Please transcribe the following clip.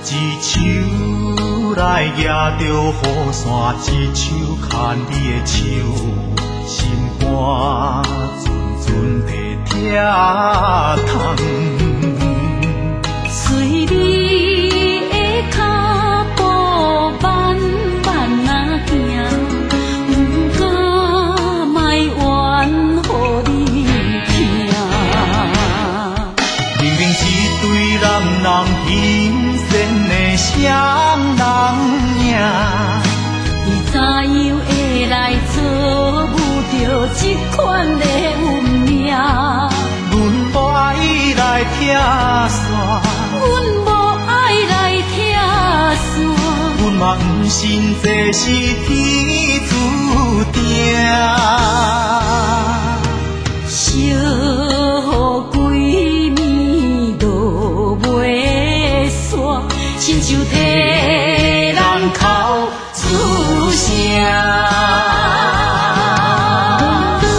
一手来抓着雨伞，一手牵你的手，心肝阵阵地疼痛。 随你的脚步慢慢啊行，不敢埋怨予你听。 明明一对男人欣羡的双人影， 你怎样会来做不着这款的运命？ 阮无爱来拆散， 阮无爱来拆散， 阮嘛不信这是天注定。 小雨几暝都袂散，亲像替人哭出声。